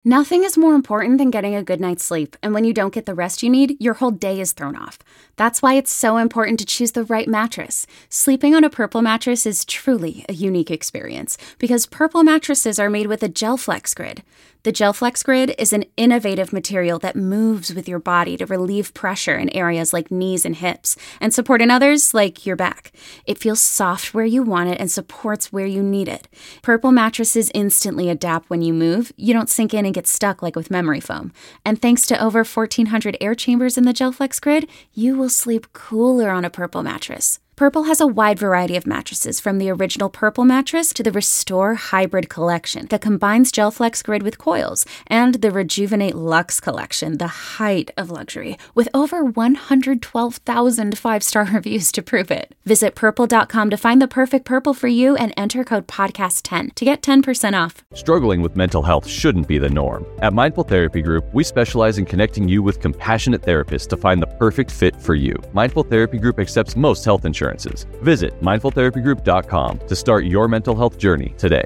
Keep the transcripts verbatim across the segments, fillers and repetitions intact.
Nothing is more important than getting a good night's sleep, and when you don't get the rest you need, your whole day is thrown off. That's why it's so important to choose the right mattress. Sleeping on a Purple mattress is truly a unique experience, because Purple mattresses are made with a GelFlex Grid. The GelFlex Grid is an innovative material that moves with your body to relieve pressure in areas like knees and hips, and support in others like your back. It feels soft where you want it and supports where you need it. Purple mattresses instantly adapt when you move. You don't sink in and get stuck like with memory foam. And thanks to over fourteen hundred air chambers in the GelFlex Grid, you will sleep cooler on a Purple mattress. Purple has a wide variety of mattresses, from the original Purple mattress to the Restore Hybrid collection that combines GelFlex Grid with coils, and the Rejuvenate Luxe collection, the height of luxury, with over one hundred twelve thousand five-star reviews to prove it. Visit purple dot com to find the perfect Purple for you and enter code podcast ten to get ten percent off. Struggling with mental health shouldn't be the norm. At Mindful Therapy Group, we specialize in connecting you with compassionate therapists to find the perfect fit for you. Mindful Therapy Group accepts most health insurance. Visit mindful therapy group dot com to start your mental health journey today.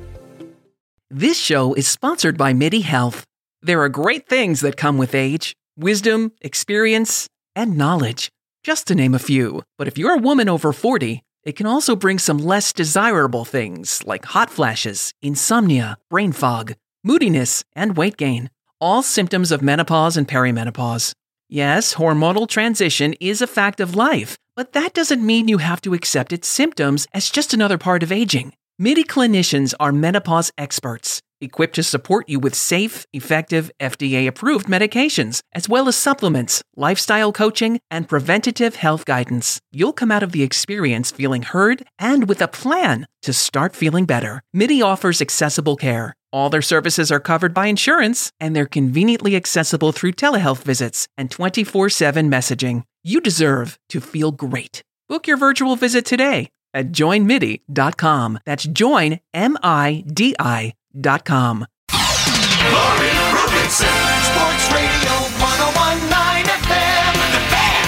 This show is sponsored by MIDI Health. There are great things that come with age: wisdom, experience, and knowledge, just to name a few. But if you're a woman over forty, it can also bring some less desirable things like hot flashes, insomnia, brain fog, moodiness, and weight gain, all symptoms of menopause and perimenopause. Yes, hormonal transition is a fact of life, but that doesn't mean you have to accept its symptoms as just another part of aging. MIDI clinicians are menopause experts, equipped to support you with safe, effective, F D A-approved medications, as well as supplements, lifestyle coaching, and preventative health guidance. You'll come out of the experience feeling heard and with a plan to start feeling better. MIDI offers accessible care. All their services are covered by insurance, and they're conveniently accessible through telehealth visits and twenty-four seven messaging. You deserve to feel great. Book your virtual visit today at join midi dot com. That's join, M I D I dot com. Laurie Rubinson, Sports Radio one oh one point nine F M, The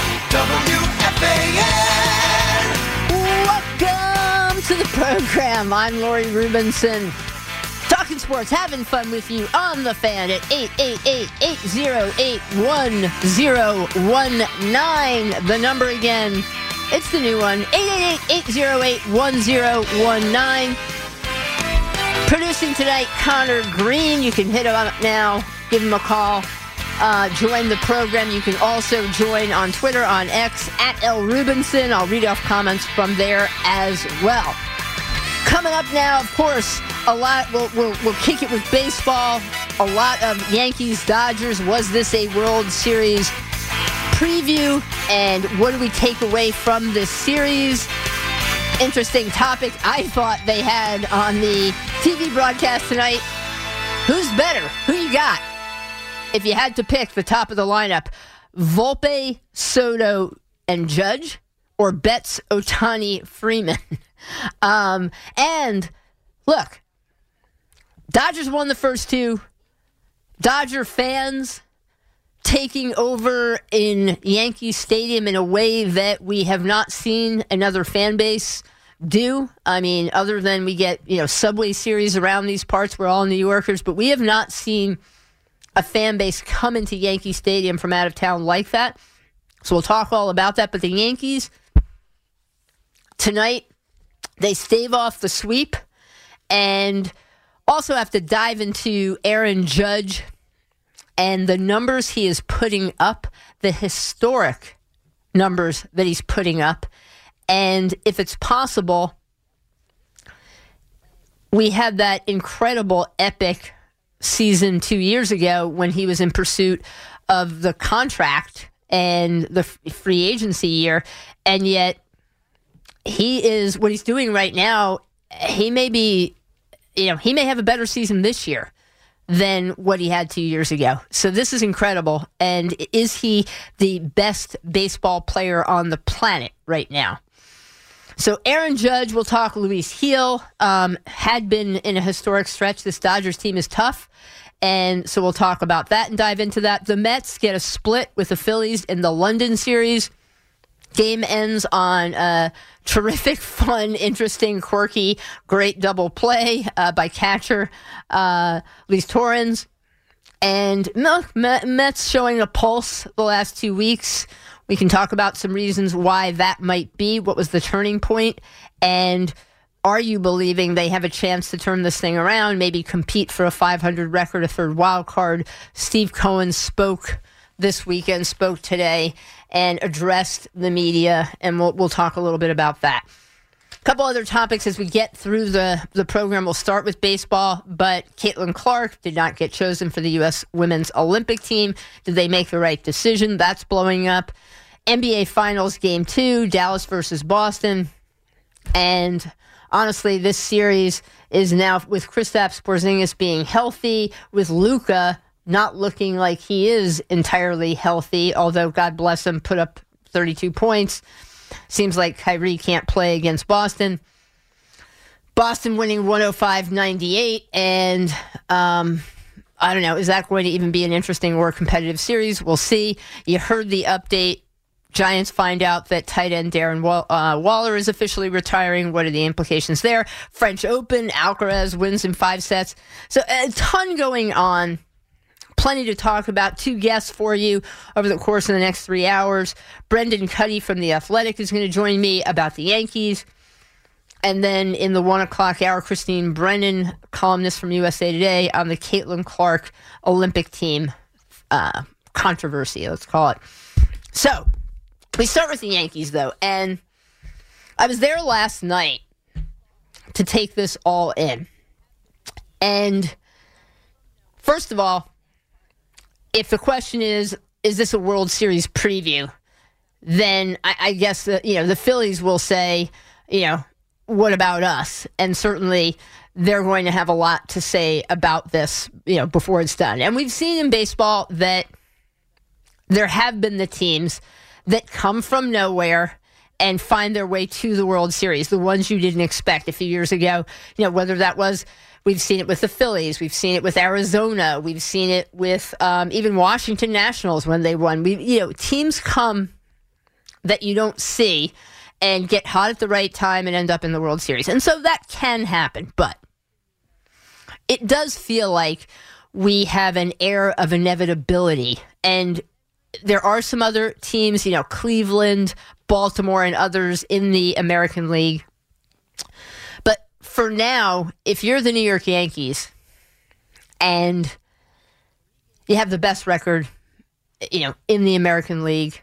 Fan, W F A N. Welcome to the program. I'm Laurie Rubinson. Talking sports, having fun with you on The Fan at eight eight eight, eight oh eight, one oh one nine. The number again, it's the new one, eight eight eight, eight oh eight, one oh one nine. Producing tonight, Connor Green. You can hit him up now, give him a call, uh, join the program. You can also join on Twitter, on X, at L Rubinson. I'll read off comments from there as well. Coming up now, of course, a lot. We'll, we'll, we'll kick it with baseball. A lot of Yankees, Dodgers. Was this a World Series preview? And what do we take away from this series? Interesting topic I thought they had on the T V broadcast tonight. Who's better? Who you got? If you had to pick the top of the lineup, Volpe, Soto, and Judge, or Betts, Ohtani, Freeman? um, and look, Dodgers won the first two. Dodger fans taking over in Yankee Stadium in a way that we have not seen another fan base do. I mean, other than we get, you know, Subway Series around these parts, we're all New Yorkers, but we have not seen a fan base come into Yankee Stadium from out of town like that. So we'll talk all about that. But the Yankees, tonight, they stave off the sweep and also have to dive into Aaron Judge and the numbers he is putting up, the historic numbers that he's putting up. And if it's possible, we had that incredible, epic season two years ago when he was in pursuit of the contract and the free agency year. And yet, he is, what he's doing right now, he may be, you know, he may have a better season this year than what he had two years ago. So this is incredible. And is he the best baseball player on the planet right now? So Aaron Judge, we'll talk Luis Gil, um, had been in a historic stretch. This Dodgers team is tough. And so we'll talk about that and dive into that. The Mets get a split with the Phillies in the London series. Game ends on a terrific, fun, interesting, quirky, great double play uh, by catcher uh, Luis Torrens. And Mets showing a pulse the last two weeks. We can talk about some reasons why that might be. What was the turning point? And are you believing they have a chance to turn this thing around, maybe compete for a five hundred record, a third wild card? Steve Cohen spoke this weekend, spoke today, and addressed the media, and we'll, we'll talk a little bit about that. A couple other topics as we get through the, the program. We'll start with baseball, but Caitlin Clark did not get chosen for the U S Women's Olympic team. Did they make the right decision? That's blowing up. N B A Finals Game two, Dallas versus Boston. And honestly, this series is now, with Kristaps Porzingis being healthy, with Luka not looking like he is entirely healthy, although God bless him, put up thirty-two points. Seems like Kyrie can't play against Boston. Boston winning one oh five ninety-eight, and um, I don't know, is that going to even be an interesting or competitive series? We'll see. You heard the update. Giants find out that tight end Darren Wall- uh, Waller is officially retiring. What are the implications there? French Open, Alcaraz wins in five sets. So a ton going on. Plenty to talk about. Two guests for you over the course of the next three hours. Brendan Cuddy from The Athletic is going to join me about the Yankees. And then in the one o'clock hour, Christine Brennan, columnist from U S A Today, on the Caitlin Clark Olympic team uh, controversy, let's call it. So, we start with the Yankees, though, and I was there last night to take this all in. And first of all, if the question is, is this a World Series preview, then I, I guess the, you know, the Phillies will say, you know, what about us? And certainly they're going to have a lot to say about this, you know, before it's done. And we've seen in baseball that there have been the teams that come from nowhere and find their way to the World Series, the ones you didn't expect a few years ago. You know, whether that was, we've seen it with the Phillies, we've seen it with Arizona, we've seen it with um, even Washington Nationals when they won. We, you know, teams come that you don't see and get hot at the right time and end up in the World Series. And so that can happen, but it does feel like we have an air of inevitability. And there are some other teams, you know, Cleveland, Baltimore, and others in the American League. But for now, if you're the New York Yankees and you have the best record, you know, in the American League,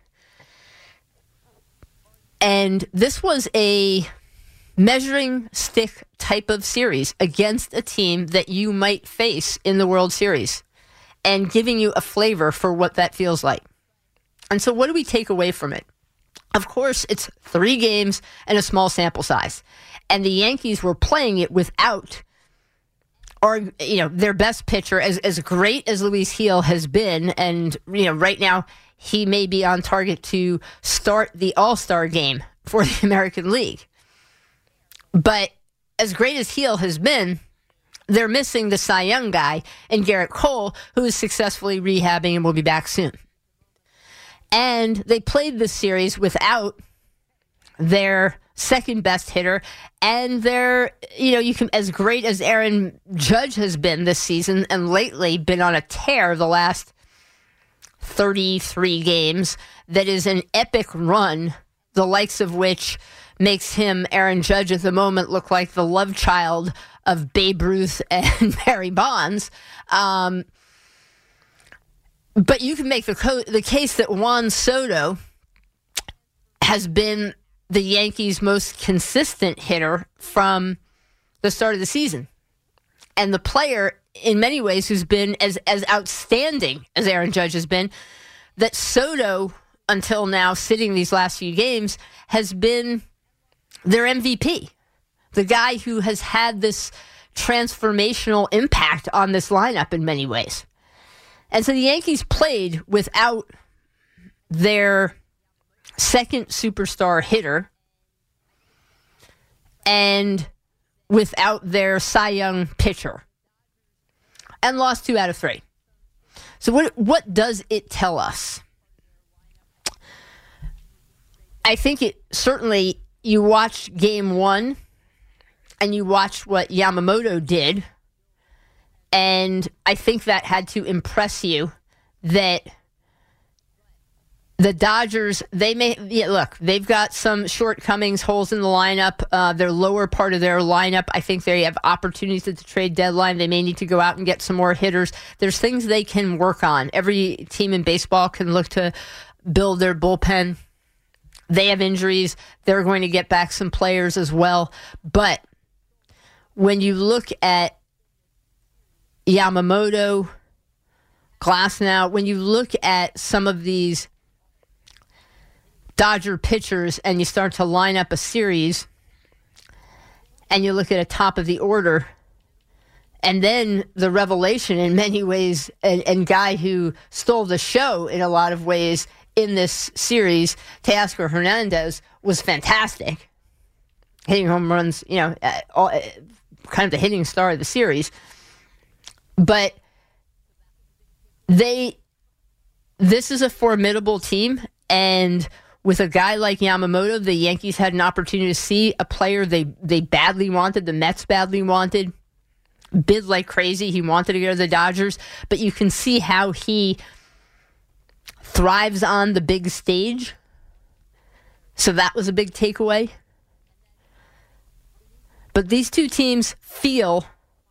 and this was a measuring stick type of series against a team that you might face in the World Series, and giving you a flavor for what that feels like. And so what do we take away from it? Of course, it's three games and a small sample size. And the Yankees were playing it without, or you know, their best pitcher, as as great as Luis Gil has been, and you know, right now he may be on target to start the All-Star game for the American League. But as great as Gil has been, they're missing the Cy Young guy and Garrett Cole, who is successfully rehabbing and will be back soon. And they played this series without their second best hitter and their, you know, you can, as great as Aaron Judge has been this season and lately been on a tear the last thirty-three games, that is an epic run, the likes of which makes him, Aaron Judge at the moment, look like the love child of Babe Ruth and Barry Bonds. Um, But you can make the co- the case that Juan Soto has been the Yankees' most consistent hitter from the start of the season. And the player, in many ways, who's been as, as outstanding as Aaron Judge has been, that Soto, until now, sitting these last few games, has been their M V P. The guy who has had this transformational impact on this lineup in many ways. And so the Yankees played without their second superstar hitter and without their Cy Young pitcher, and lost two out of three. So what what does it tell us? I think it certainly, you watched game one and you watched what Yamamoto did, And I think that had to impress you that the Dodgers, they may, yeah, look, they've got some shortcomings, holes in the lineup. Uh, their lower part of their lineup, I think they have opportunities at the trade deadline. They may need to go out and get some more hitters. There's things they can work on. Every team in baseball can look to build their bullpen. They have injuries. They're going to get back some players as well. But when you look at Yamamoto, Glasnow, when you look at some of these Dodger pitchers and you start to line up a series and you look at a top of the order, and then the revelation in many ways, and, and guy who stole the show in a lot of ways in this series, Teoscar Hernandez, was fantastic. Hitting home runs, you know, uh, all, uh, kind of the hitting star of the series. But they, this is a formidable team, and with a guy like Yamamoto, the Yankees had an opportunity to see a player they, they badly wanted, the Mets badly wanted, bid like crazy. He wanted to go to the Dodgers, but you can see how he thrives on the big stage. So that was a big takeaway. But these two teams feel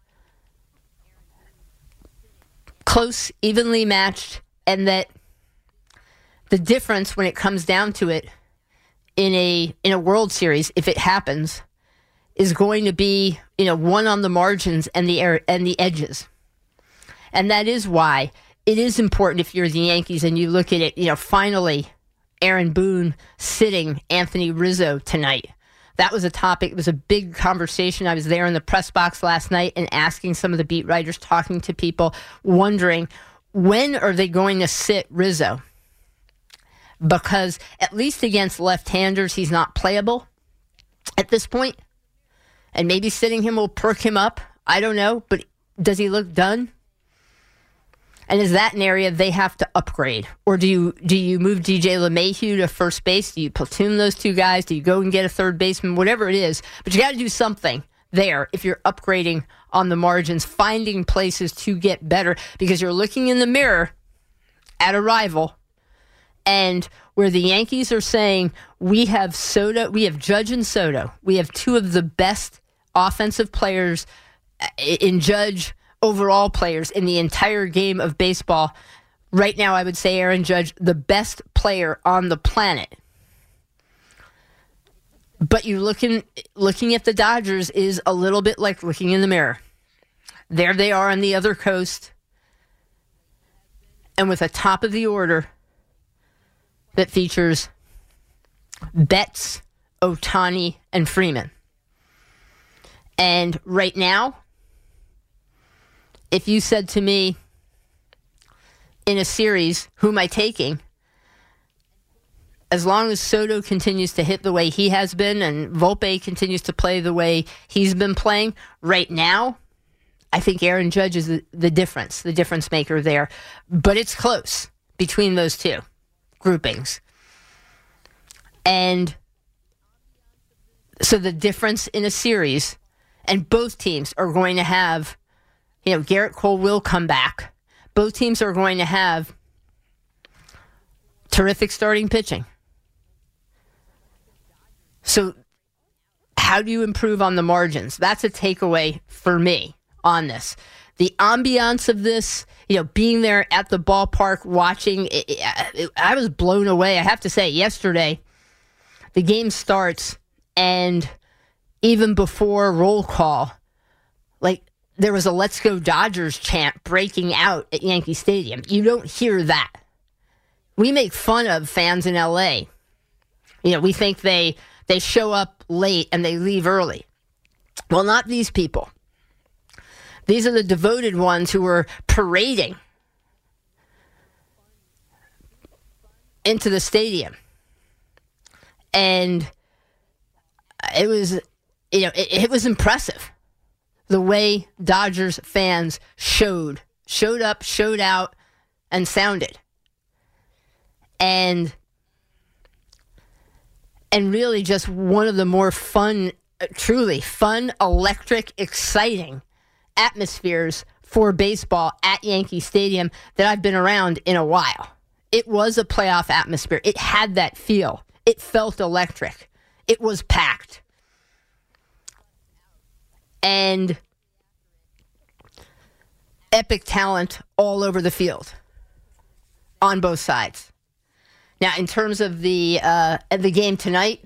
close, evenly matched, and that the difference when it comes down to it in a in a World Series, if it happens, is going to be, you know, one on the margins and the air and the edges. And that is why it is important, if you're the Yankees and you look at it, you know, finally Aaron Boone sitting Anthony Rizzo tonight. That was a topic. It was a big conversation. I was there in the press box last night and asking some of the beat writers, talking to people, wondering when are they going to sit Rizzo? Because at least against left-handers, he's not playable at this point. And maybe sitting him will perk him up. I don't know. But does he look done? And is that an area they have to upgrade? Or do you do you move D J LeMahieu to first base? Do you platoon those two guys? Do you go and get a third baseman? Whatever it is. But you got to do something there if you're upgrading on the margins, finding places to get better. Because you're looking in the mirror at a rival, and where the Yankees are saying, we have Soto, we have Judge and Soto. We have two of the best offensive players in Judge, overall players in the entire game of baseball. Right now, I would say Aaron Judge, the best player on the planet. But you looking looking at the Dodgers is a little bit like looking in the mirror. There they are on the other coast, and with a top of the order that features Betts, Ohtani, and Freeman. And right now, if you said to me in a series, who am I taking? As long as Soto continues to hit the way he has been and Volpe continues to play the way he's been playing, right now, I think Aaron Judge is the, the difference, the difference maker there. But it's close between those two groupings. And so the difference in a series, and both teams are going to have, you know, Garrett Cole will come back. Both teams are going to have terrific starting pitching. So how do you improve on the margins? That's a takeaway for me on this. The ambiance of this, you know, being there at the ballpark, watching, it, it, I was blown away. I have to say, yesterday, the game starts, and even before roll call, like, there was a Let's Go Dodgers chant breaking out at Yankee Stadium. You don't hear that. We make fun of fans in L A. You know, we think they they show up late and they leave early. Well, not these people. These are the devoted ones who were parading into the stadium. And it was, you know, it, it was impressive the way Dodgers fans showed, showed up, showed out, and sounded. And and really just one of the more fun, truly fun, electric, exciting atmospheres for baseball at Yankee Stadium that I've been around in a while. It was a playoff atmosphere. It had that feel. It felt electric. It was packed. And epic talent all over the field on both sides. Now, in terms of the uh, the game tonight,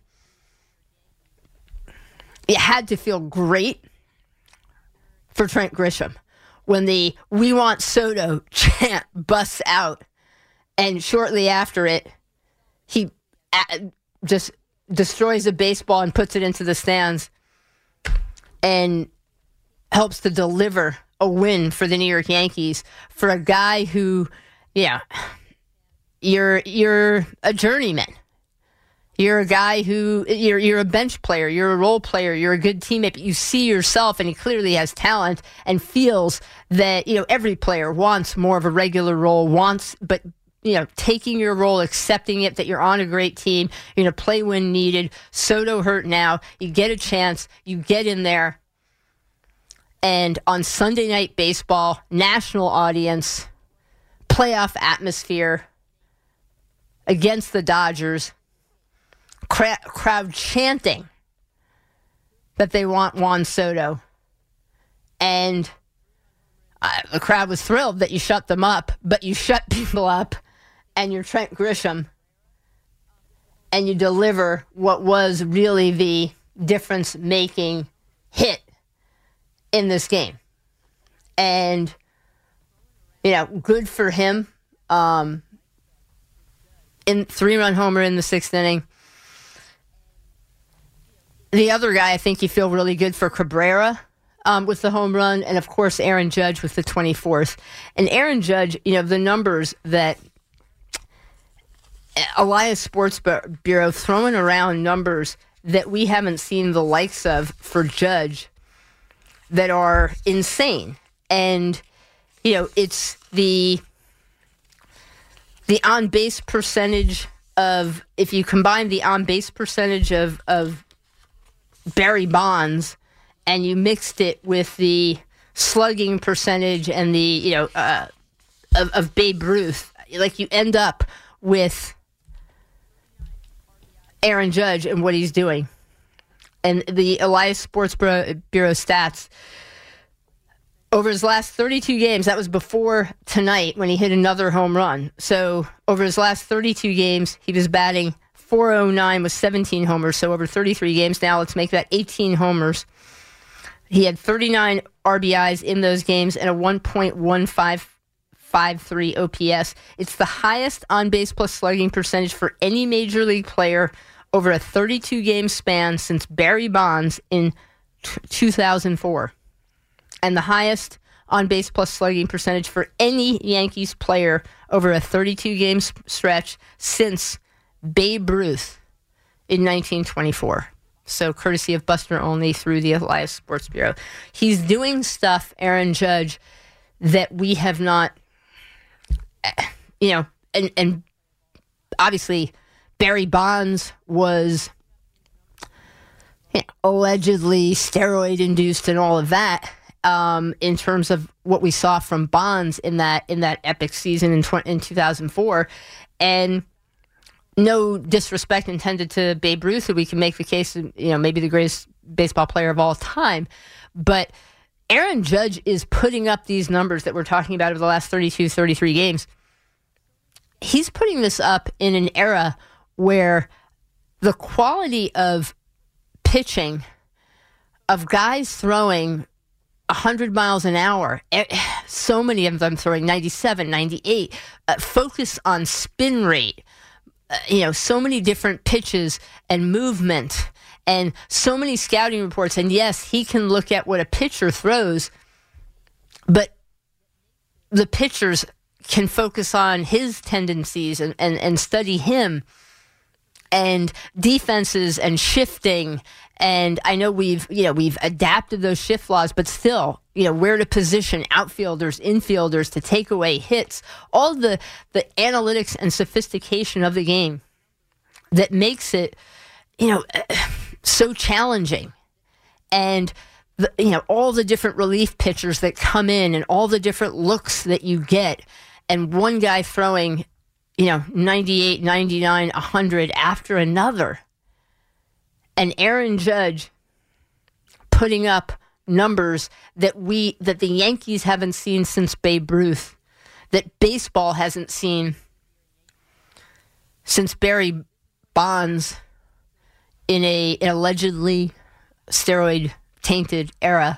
it had to feel great for Trent Grisham when the "We Want Soto" chant busts out, and shortly after it, he just destroys a baseball and puts it into the stands and helps to deliver a win for the New York Yankees for a guy who, yeah, you're you're a journeyman. You're a guy who, you're you're a bench player, you're a role player, you're a good teammate, but you see yourself, and he clearly has talent and feels that, you know, every player wants more of a regular role, wants, but, you know, taking your role, accepting it, that you're on a great team, you're going to play when needed. Soto hurt now, you get a chance, you get in there, and on Sunday Night Baseball, national audience, playoff atmosphere against the Dodgers, Cra- crowd chanting that they want Juan Soto. And uh, the crowd was thrilled that you shut them up, but you shut people up, and you're Trent Grisham, and you deliver what was really the difference-making hit in this game. And, you know, good for him. Um, in three-run homer in the sixth inning. The other guy, I think you feel really good for Cabrera um, with the home run, and of course Aaron Judge with the twenty-fourth. And Aaron Judge, you know, the numbers that Elias Sports Bureau throwing around numbers that we haven't seen the likes of for Judge that are insane. And, you know, it's the the on-base percentage of, if you combine the on-base percentage of, of Barry Bonds, and you mixed it with the slugging percentage and the, you know, uh, of, of Babe Ruth, like you end up with Aaron Judge and what he's doing. And the Elias Sports Bureau, Bureau stats, over his last thirty-two games, that was before tonight when he hit another home run. So over his last thirty-two games, he was batting four oh nine with seventeen homers, so over thirty-three games now. Let's make that eighteen homers. He had thirty-nine R B Is in those games and a one point one five five three O P S. It's the highest on-base plus slugging percentage for any major league player over a thirty-two game span since Barry Bonds in t- two thousand four. And the highest on-base plus slugging percentage for any Yankees player over a thirty-two game stretch since Babe Ruth in nineteen twenty-four. So courtesy of Buster Olney through the Elias Sports Bureau. He's doing stuff, Aaron Judge, that we have not, you know, and, and obviously Barry Bonds was, you know, allegedly steroid-induced and all of that. Um, in terms of what we saw from Bonds in that in that epic season in, tw- in two thousand four, and no disrespect intended to Babe Ruth, who we can make the case, you know, maybe the greatest baseball player of all time, but Aaron Judge is putting up these numbers that we're talking about over the last thirty-two, thirty-three games. He's putting this up in an era where the quality of pitching, of guys throwing one hundred miles an hour, so many of them throwing ninety-seven, ninety-eight, uh, focus on spin rate, uh, you know, so many different pitches and movement, and so many scouting reports. And yes, he can look at what a pitcher throws, but the pitchers can focus on his tendencies and, and, and study him, and defenses and shifting. And I know we've, you know, we've adapted those shift laws, but still, you know, where to position outfielders, infielders to take away hits, all the, the analytics and sophistication of the game that makes it, you know, so challenging. And the, you know, all the different relief pitchers that come in and all the different looks that you get, and one guy throwing, you know, ninety-eight, ninety-nine, one hundred after another, and Aaron Judge putting up numbers that we that the Yankees haven't seen since Babe Ruth, that baseball hasn't seen since Barry Bonds in a an allegedly steroid-tainted era.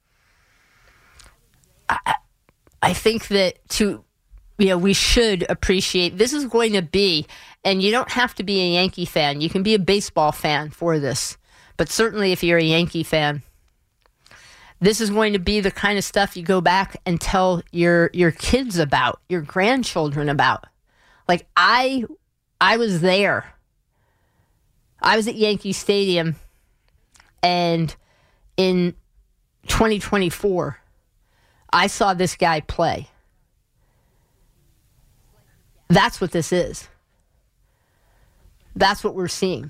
I, I think that to, you know, we should appreciate, this is going to be, and you don't have to be a Yankee fan. You can be a baseball fan for this. But certainly if you're a Yankee fan, this is going to be the kind of stuff you go back and tell your your kids about, your grandchildren about. Like, I I was there. I was at Yankee Stadium, and in twenty twenty-four, I saw this guy play. That's what this is. That's what we're seeing.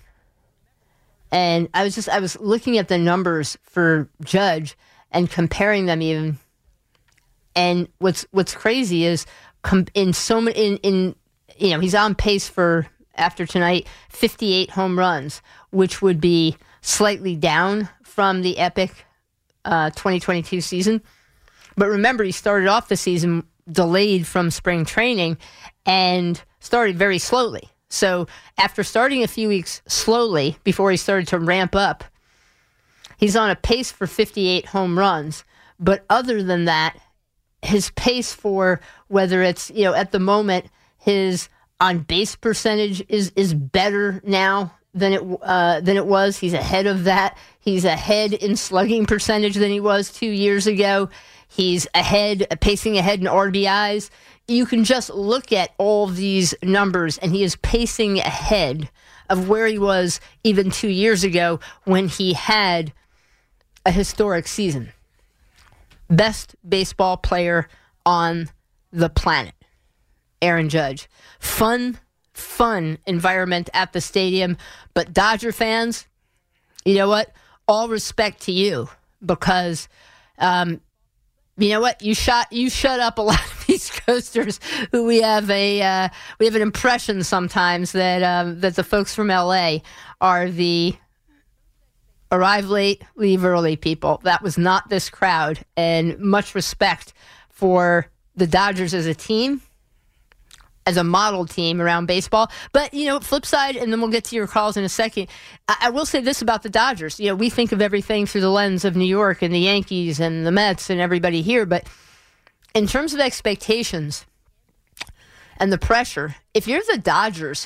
And I was just, I was looking at the numbers for Judge and comparing them even. And what's what's crazy is com- in so many, in, in, you know, he's on pace for, after tonight, fifty-eight home runs, which would be slightly down from the epic uh, twenty twenty-two season. But remember, he started off the season delayed from spring training and started very slowly. So after starting a few weeks slowly before he started to ramp up, he's on a pace for fifty-eight home runs. But other than that, his pace for whether it's, you know, at the moment, his on base percentage is is better now than it uh, than it was. He's ahead of that. He's ahead in slugging percentage than he was two years ago. He's ahead, pacing ahead in R B Is. You can just look at all these numbers, and he is pacing ahead of where he was even two years ago when he had a historic season. Best baseball player on the planet, Aaron Judge. Fun, fun environment at the stadium. But Dodger fans, you know what? All respect to you, because um, you know what? You shot you shut up a lot of East Coasters who we have a uh, we have an impression sometimes that um, that the folks from L A are the arrive late, leave early people. That was not this crowd, and much respect for the Dodgers as a team, as a model team around baseball. But, you know, flip side, and then we'll get to your calls in a second. I, I will say this about the Dodgers. You know, we think of everything through the lens of New York and the Yankees and the Mets and everybody here. But in terms of expectations and the pressure, if you're the Dodgers,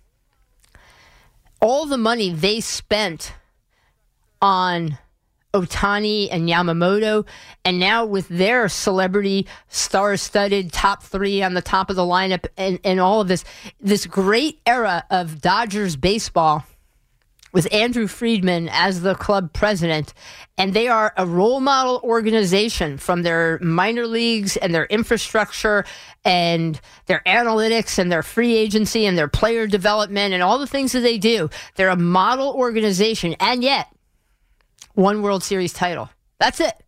all the money they spent on Ohtani and Yamamoto, and now with their celebrity, star-studded top three on the top of the lineup, and, and all of this, this great era of Dodgers baseball with Andrew Friedman as the club president, and they are a role model organization from their minor leagues and their infrastructure and their analytics and their free agency and their player development and all the things that they do. They're a model organization, and yet one World Series title. That's it.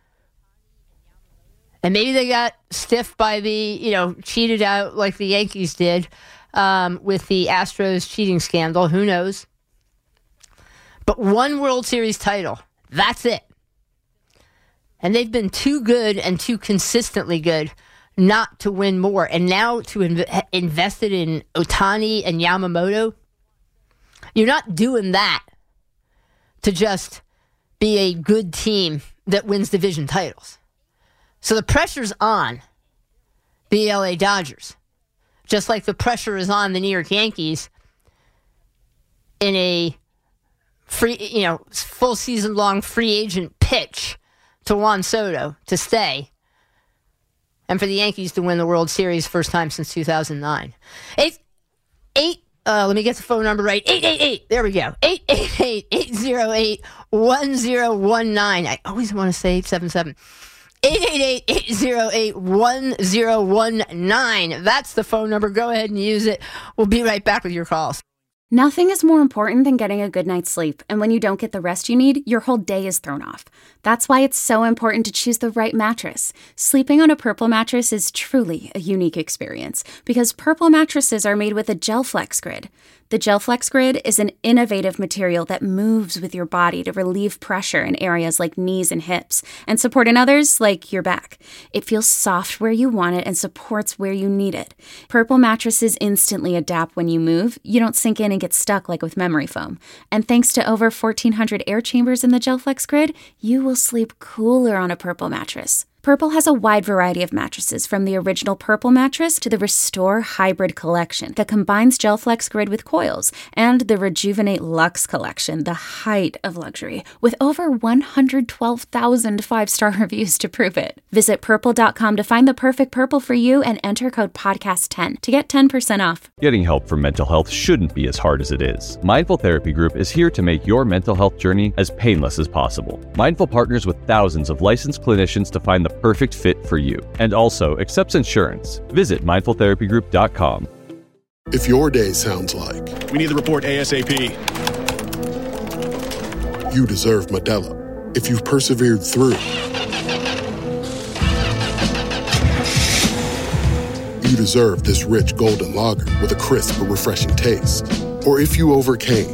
And maybe they got stiff by the, you know, cheated out like the Yankees did um, with the Astros cheating scandal. Who knows? But one World Series title. That's it. And they've been too good and too consistently good not to win more. And now to inv- invest it in Ohtani and Yamamoto, you're not doing that to just be a good team that wins division titles. So the pressure's on the L A Dodgers, just like the pressure is on the New York Yankees in a free, you know, full season long free agent pitch to Juan Soto to stay, and for the Yankees to win the World Series first time since two thousand nine. Eight, eight. Uh, let me get the phone number right. eight eight eight. There we go. eight eight eight, eight zero eight, one zero one nine. I always want to say eight seven seven. eight eight eight, eight zero eight, one zero one nine. That's the phone number. Go ahead and use it. We'll be right back with your calls. Nothing is more important than getting a good night's sleep, and when you don't get the rest you need, your whole day is thrown off. That's why it's so important to choose the right mattress. Sleeping on a Purple mattress is truly a unique experience because Purple mattresses are made with a GelFlex grid. The GelFlex grid is an innovative material that moves with your body to relieve pressure in areas like knees and hips and support in others like your back. It feels soft where you want it and supports where you need it. Purple mattresses instantly adapt when you move. You don't sink in and get stuck like with memory foam. And thanks to over fourteen hundred air chambers in the GelFlex grid, you will sleep cooler on a Purple mattress. Purple has a wide variety of mattresses, from the original Purple mattress to the Restore Hybrid collection that combines GelFlex grid with coils, and the Rejuvenate Luxe collection, the height of luxury, with over one hundred twelve thousand five-star reviews to prove it. Visit purple dot com to find the perfect Purple for you and enter code podcast ten to get ten percent off. Getting help for mental health shouldn't be as hard as it is. Mindful Therapy Group is here to make your mental health journey as painless as possible. Mindful partners with thousands of licensed clinicians to find the perfect fit for you, and also accepts insurance. Visit mindful therapy group dot com. If your day sounds like we need the report ASAP, you deserve Modelo. If you've persevered through, you deserve this rich golden lager with a crisp but refreshing taste. Or if you overcame,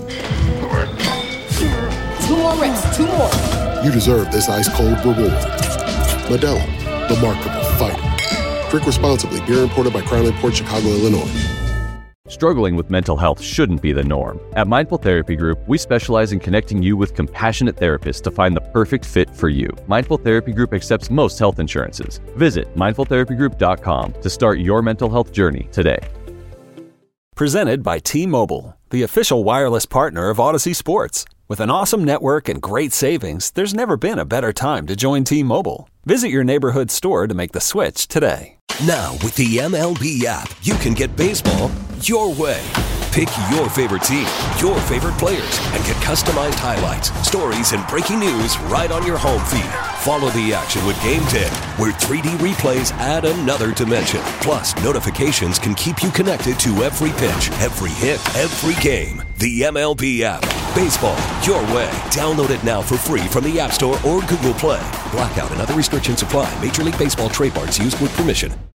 two more reps, two more. You deserve this ice cold reward. Modelo, the Remarkable Fighter. Drink responsibly. Beer imported by Crown Imports, Chicago, Illinois. Struggling with mental health shouldn't be the norm. At Mindful Therapy Group, we specialize in connecting you with compassionate therapists to find the perfect fit for you. Mindful Therapy Group accepts most health insurances. Visit mindful therapy group dot com to start your mental health journey today. Presented by T-Mobile, the official wireless partner of Odyssey Sports. With an awesome network and great savings, there's never been a better time to join T-Mobile. Visit your neighborhood store to make the switch today. Now, with the M L B app, you can get baseball your way. Pick your favorite team, your favorite players, and get customized highlights, stories, and breaking news right on your home feed. Follow the action with Game ten, where three D replays add another dimension. Plus, notifications can keep you connected to every pitch, every hit, every game. The M L B app. Baseball your way. Download it now for free from the App Store or Google Play. Blackout and other restrictions apply. Major League Baseball trademarks used with permission.